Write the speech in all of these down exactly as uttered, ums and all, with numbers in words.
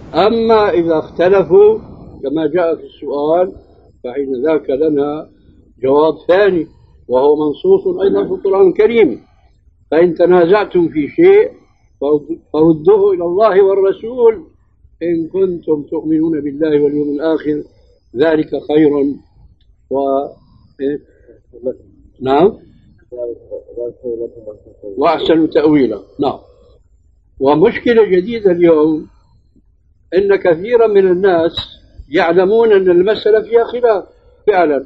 أما إذا اختلفوا كما جاء في السؤال فحين ذاك لنا جواب ثاني وهو منصوص أيضا في القرآن الكريم. فإن تنازعتم في شيء فردوه إلى الله والرسول إن كنتم تؤمنون بالله واليوم الآخر ذلك خير و نعم وأحسن تأويلا. نعم. ومشكلة جديدة اليوم إن كثيرا من الناس يعلمون أن المسألة فيها خلاف فعلا،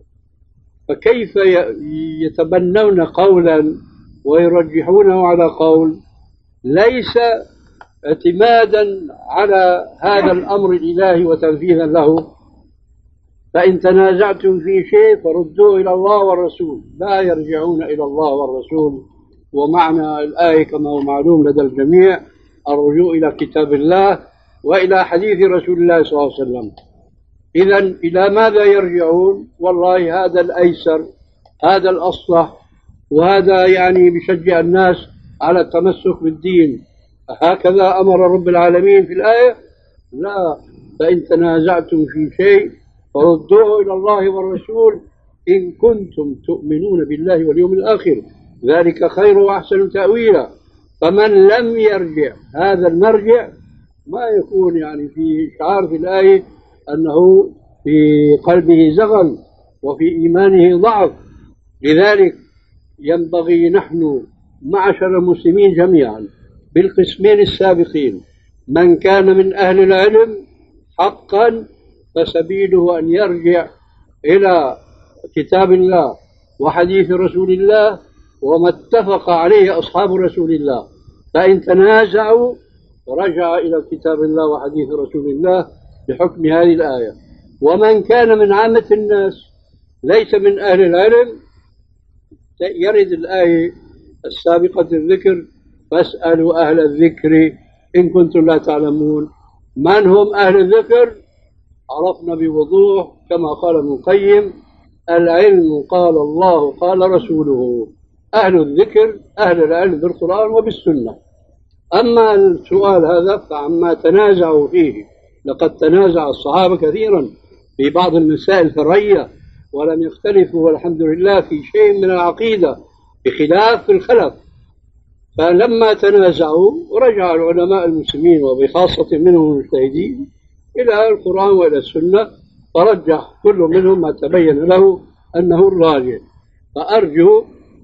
فكيف يتبنون قولا ويرجحونه على قول ليس اعتمادا على هذا الأمر الإلهي وتنفيذا له. فإن تنازعتم في شيء فردوه إلى الله والرسول، لا يرجعون إلى الله والرسول. ومعنى الآية كما هو معلوم لدى الجميع الرجوع إلى كتاب الله وإلى حديث رسول الله صلى الله عليه وسلم. إذن إلى ماذا يرجعون؟ والله هذا الأيسر، هذا الأصلح، وهذا يعني بيشجع الناس على التمسك بالدين. هكذا أمر رب العالمين في الآية؟ لا. فإن تنازعتم في شيء فردوه إلى الله والرسول إن كنتم تؤمنون بالله واليوم الآخر ذلك خير وأحسن تأويلا. فمن لم يرجع هذا المرجع ما يكون يعني في شعار في الآية أنه في قلبه زغل وفي إيمانه ضعف. لذلك ينبغي نحن معشر المسلمين جميعا بالقسمين السابقين، من كان من أهل العلم حقا فسبيله أن يرجع إلى كتاب الله وحديث رسول الله وما اتفق عليه أصحاب رسول الله. فإن تنازعوا رجع إلى كتاب الله وحديث رسول الله بحكم هذه الآية. ومن كان من عامة الناس ليس من أهل العلم يرد الآية السابقة الذكر فاسألوا أهل الذكر إن كنتم لا تعلمون. من هم أهل الذكر؟ عرفنا بوضوح كما قال ابن القيم العلم قال الله قال رسوله. أهل الذكر أهل العلم بالقرآن وبالسنة. أما السؤال هذا فعما تنازعوا فيه، لقد تنازع الصحابة كثيرا في بعض المسائل الفرعية ولم يختلفوا والحمد لله في شيء من العقيدة بخلاف الخلف. فلما تنازعوا رجع العلماء المسلمين وبخاصة منهم المجتهدين إلى القرآن وإلى السنة فرجح كل منهم ما تبين له أنه الراجح. فأرجو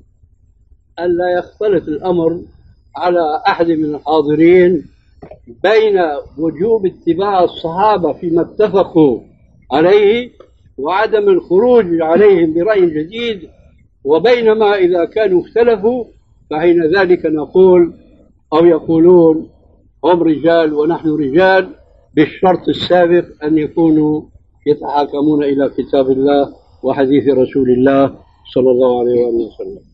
ألا يختلط الأمر على أحد من الحاضرين بين وجوب اتباع الصحابة فيما اتفقوا عليه وعدم الخروج عليهم برأي جديد، وبينما إذا كانوا اختلفوا فحين ذلك نقول أو يقولون هم رجال ونحن رجال بالشرط السابق أن يكونوا يتحاكمون إلى كتاب الله وحديث رسول الله صلى الله عليه وسلم.